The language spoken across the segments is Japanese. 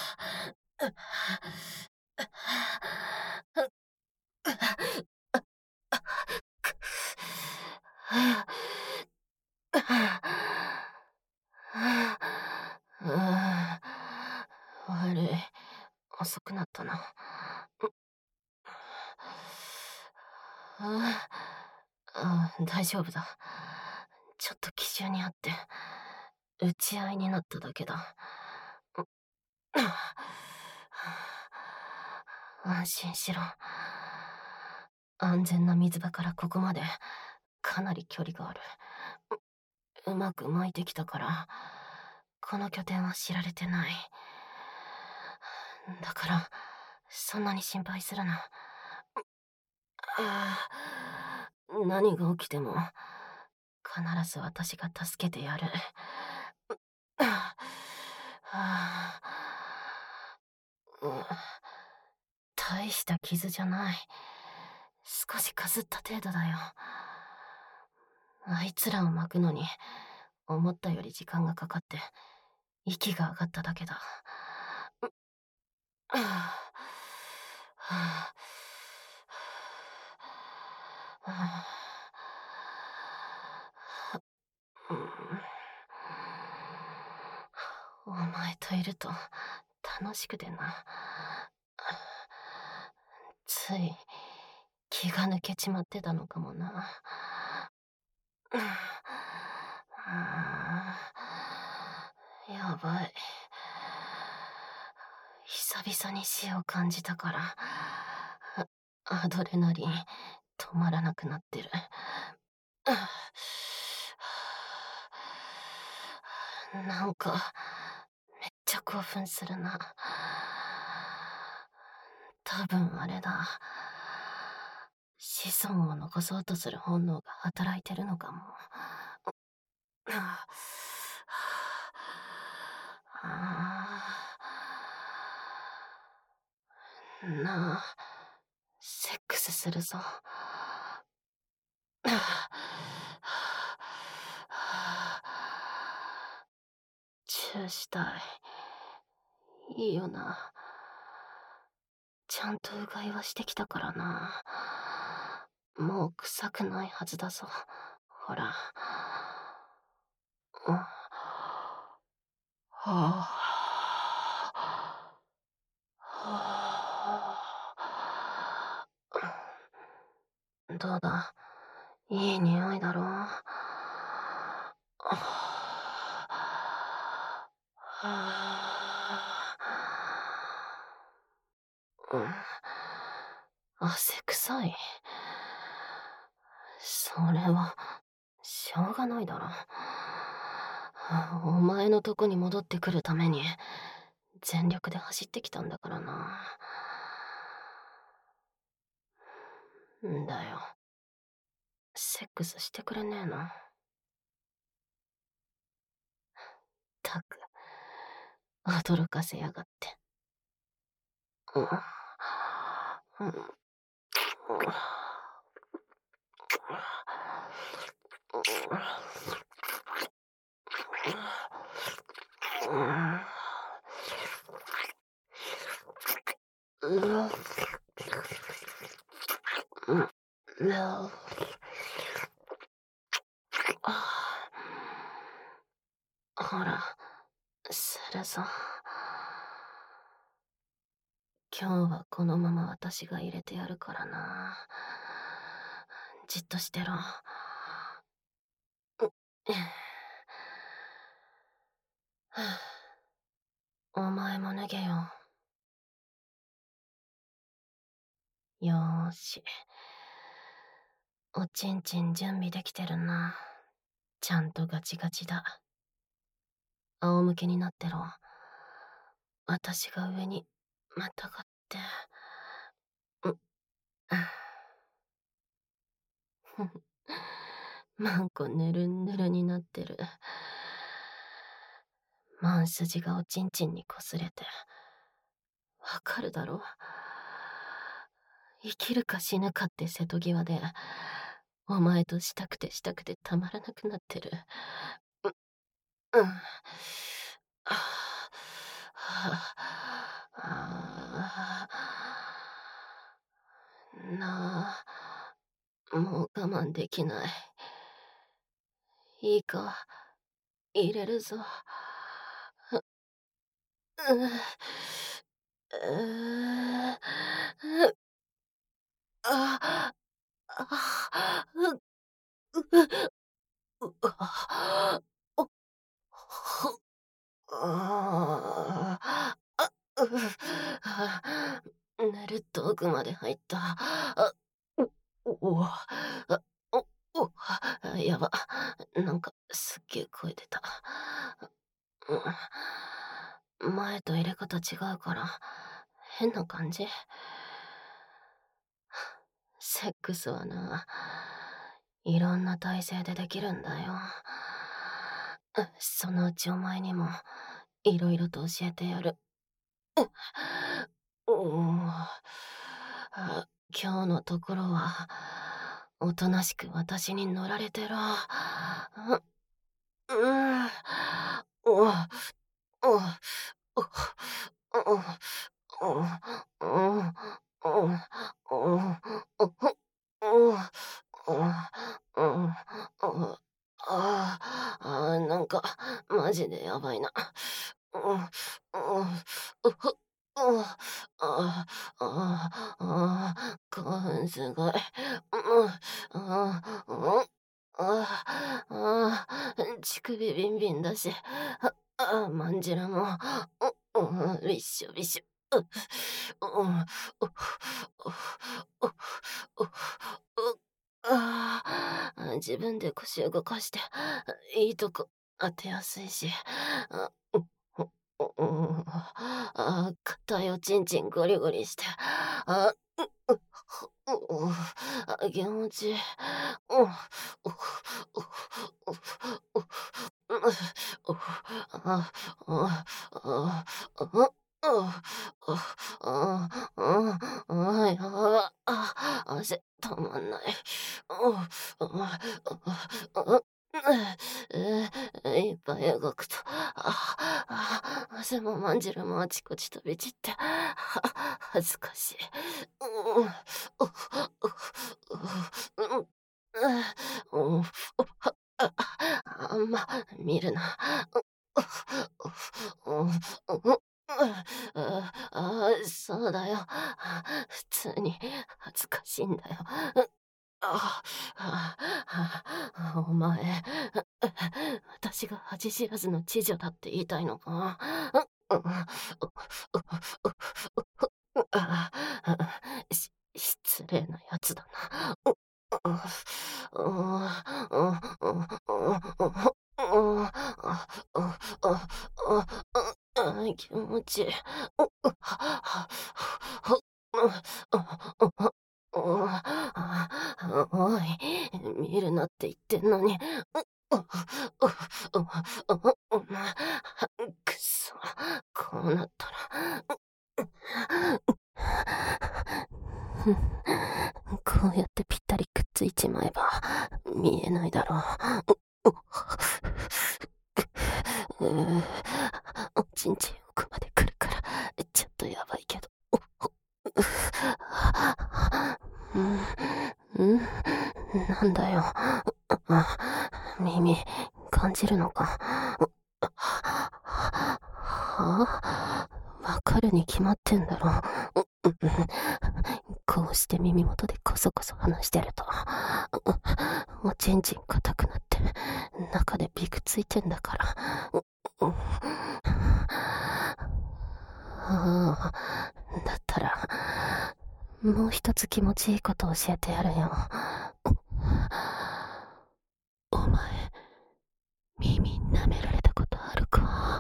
悪い。遅くなったな。大丈夫だ。ちょっと奇襲にあって、打ち合いになっただけだ。安心しろ。安全な水場からここまでかなり距離がある。うまく巻いてきたから、この拠点は知られてない。だから、そんなに心配するな。何が起きても、必ず私が助けてやる。大した傷じゃない。少しかすった程度だよ。あいつらを巻くのに、思ったより時間がかかって、息が上がっただけだ。お前といると楽しくてな。つい気が抜けちまってたのかもな。やばい。久々に死を感じたから、アドレナリン止まらなくなってる。なんか、めっちゃ興奮するな。多分あれだ。子孫を残そうとする本能が働いてるのかも。なあ、セックスするぞ。チューしたい。いいよな。ちゃんとうがいはしてきたからな。もう臭くないはずだぞ。ほら。どうだ、いい匂いだろう。汗臭い。それは、しょうがないだろ。お前のとこに戻ってくるために、全力で走ってきたんだからな。んだよ。セックスしてくれねえの。たく、驚かせやがって。ほら、するぞ。今日はこのまま私が入れてやるからな。じっとしてろ。お前も脱げよ。よーし。おちんちん準備できてるな。ちゃんとガチガチだ。仰向けになってろ。私が上にまたがって。マンコぬるんぬるになってる。マン筋がおちんちんに擦れて。わかるだろ？生きるか死ぬかって瀬戸際で、お前としたくてしたくてたまらなくなってる。 なあ、もう我慢できない。いいか、入れるぞ。うう、う、あ、あ、あ、お、ほ、ああ、寝ると奥まで入った。お、お、やば。なんかすっげえ声出た。前と入れ方違うから、変な感じ。セックスはな、いろんな体勢でできるんだよ。そのうちお前にも、いろいろと教えてやる。今日のところは、おとなしく私に乗られてろ。うん、お、お、お、なんか、マジでやばいな。うん、うん、うふ、うん、興奮すごい。乳首ビンビンだし、まんじらも、びっしょびしょ。うん、う、う、う、う、自分で腰を動かして、いいとこ当てやすいし、硬いおちんちんゴリゴリして、気持ちいい。うん、う、う、う、う、あ、あ、あ、あ、やば、汗止まんない。いっぱい動くと、汗もまんじるもあちこち飛び散って、恥ずかしい。あんま見るな。そうだよ。普通に恥ずかしいんだよ。あお前、私が恥知らずの知女だって言いたいのか？失礼なやつだな。気持ちいい。おい、見るなって言ってんのに。くそ、こうなったら。こうやってぴったりくっついちまえば、見えないだろう。おちんちん奥まで来るから、ちょっとやばいけど。うん、うん、なんだよ。耳、感じるのか。わかるに決まってんだろ。こうして耳元でこそこそ話してると、おちんちん硬くなって、中でビクついてんだから。だったら、もう一つ気持ちいいこと教えてやるよ。お前、耳舐められたことあるか？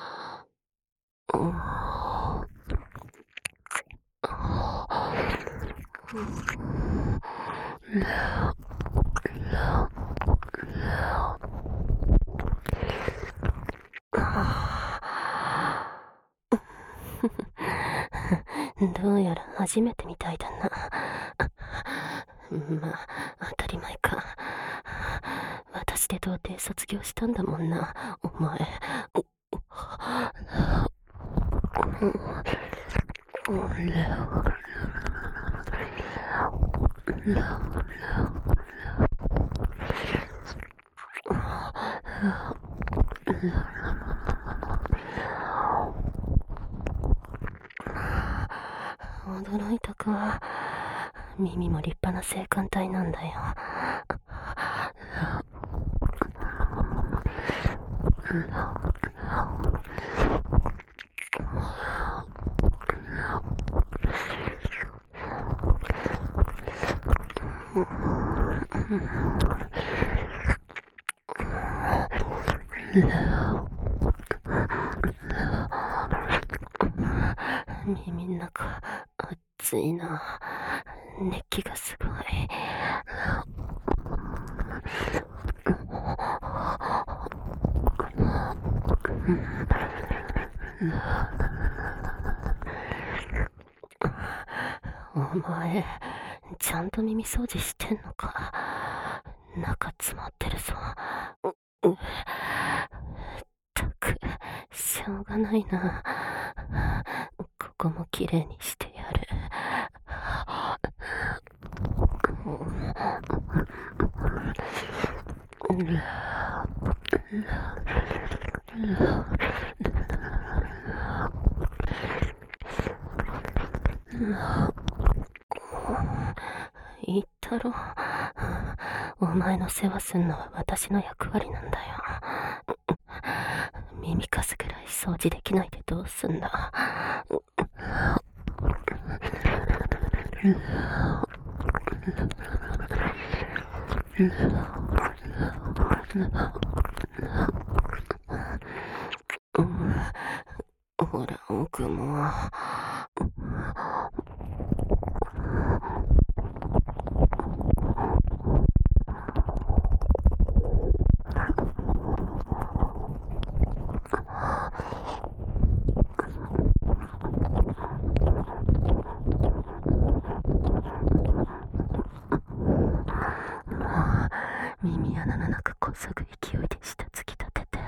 どうやら初めてみたいだな。まあ、当たり前か。私で童貞卒業したんだもんな、お前。 驚いたか。耳も立派な性感帯なんだよ。耳の中熱いな。熱気がすごい。お前ちゃんと耳掃除してんのか。中詰まってるぞ。ったくしょうがないな。ここもきれいにしてやる。言ったろ、お前の世話すんのは私の役割なんだよ。耳かすぐらい掃除できないでどうすんだ。ほら奥も。耳穴の中こそぐ勢いで下突き立てて。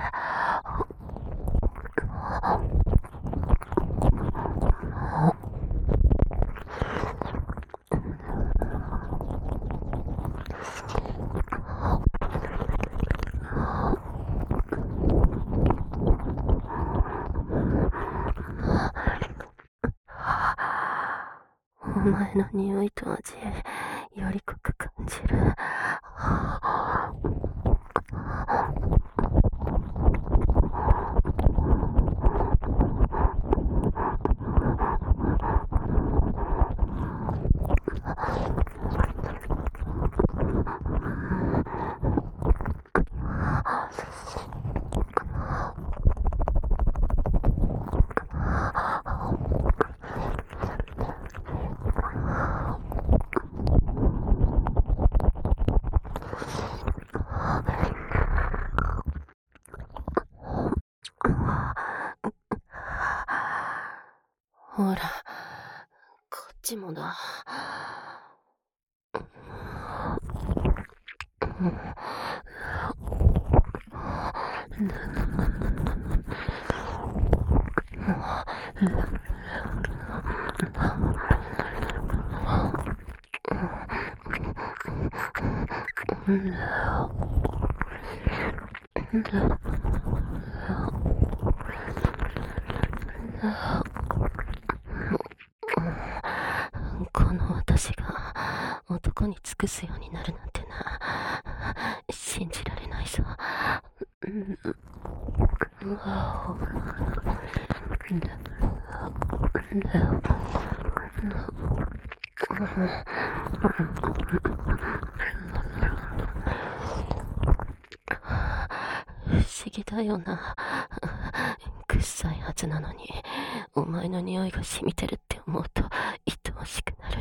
お前の匂いと味より濃く感じる。ほらこっちもだ。この私が男に尽くすようになるなんてな、信じられないぞ。不思議だよな。臭いはずなのにお前の匂いが染みてるって思うと愛おしくなる。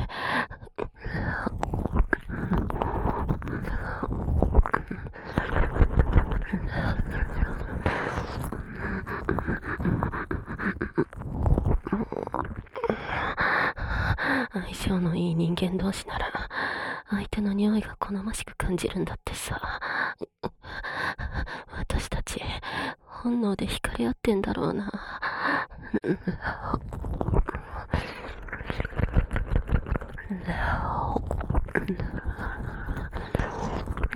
相性のいい人間同士なら相手の匂いが好ましく感じるんだってさ。私たち本能で惹かれ合ってんだろうな。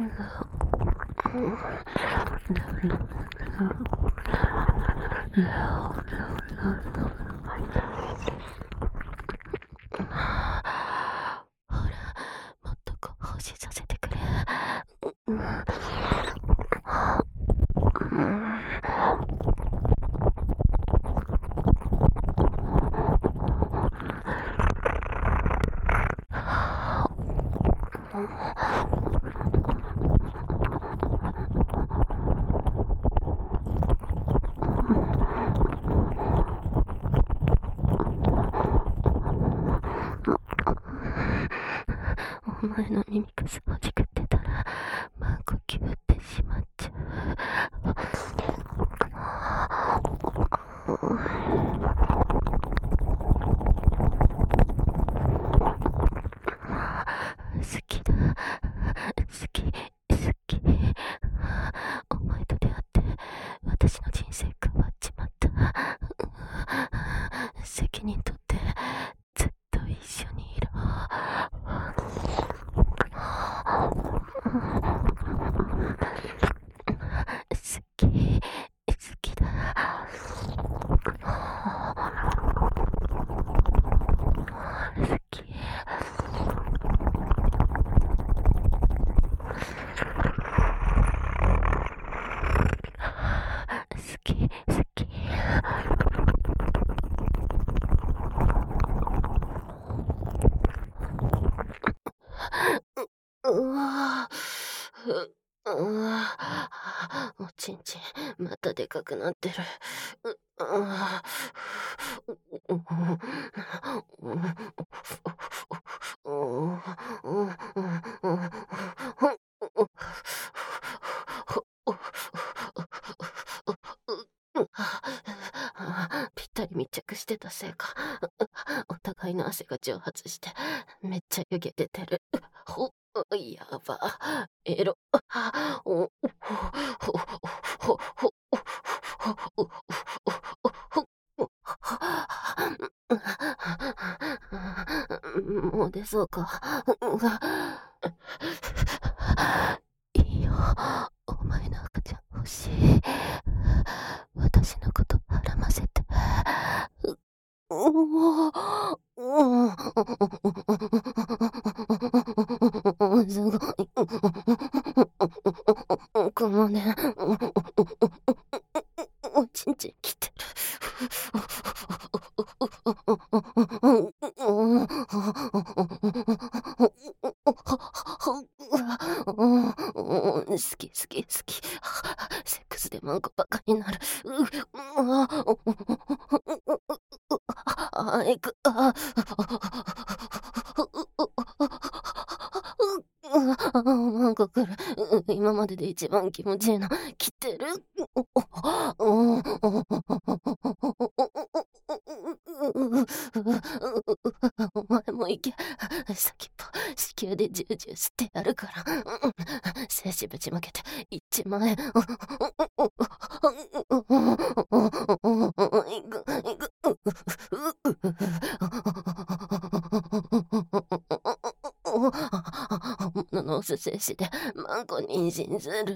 ほら、もっと興奮させてくれ。お前の耳かすほじくってたら、呼吸ってしまっちゃう。好きだ。好き。好き。お前と出会って、私の人生変わっちまった。責任取って、ずっと一緒にいろ。好き。好きだ。好き。好き、好き。うわぁ、うわぁ、おちんちん、またでかくなってる。うわぴったり密着してたせいか、お互いの汗が蒸発して、めっちゃ湯気出てる。やば。エロ。おもう出そうか。いいよ。お前の赤ちゃん欲しい。私のこと孕ませて。すごい。このね、おちんちんきてる。好き好き好き。セックスでマンコバカになる。いく、マンコ来る。今までで一番気持ちいいの。来てる。お前も行け。先っぽ、子宮でジュージューしてやるから。精子ぶちまけて、一万円。行く、行く。本物の精子で、マンコ妊娠する。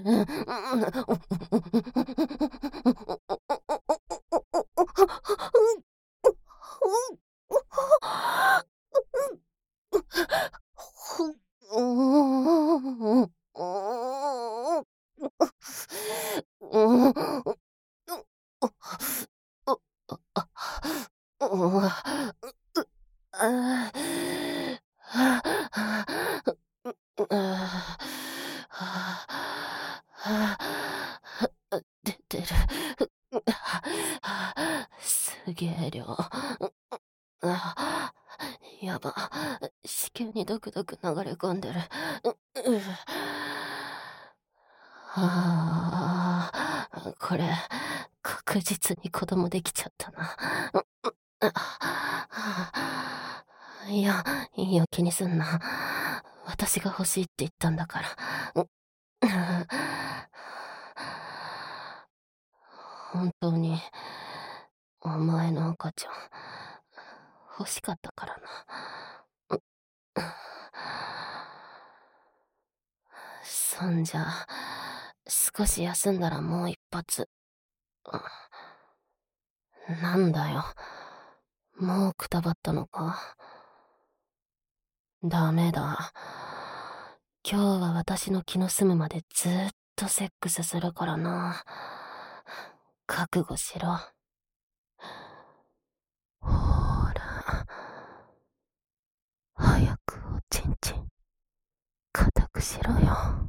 出てる。すげえ量。やば。子宮にドクドク流れ込んでる。これ、確実に子供できちゃったな。いや、いいよ、気にすんな。私が欲しいって言ったんだから。本当に、お前の赤ちゃん、欲しかったからな。 そんじゃ、少し休んだらもう一発。なんだよ。もうくたばったのか。ダメだ。今日は私の気の済むまでずっとセックスするからな。覚悟しろ。ほーら。早くおちんちん、固くしろよ。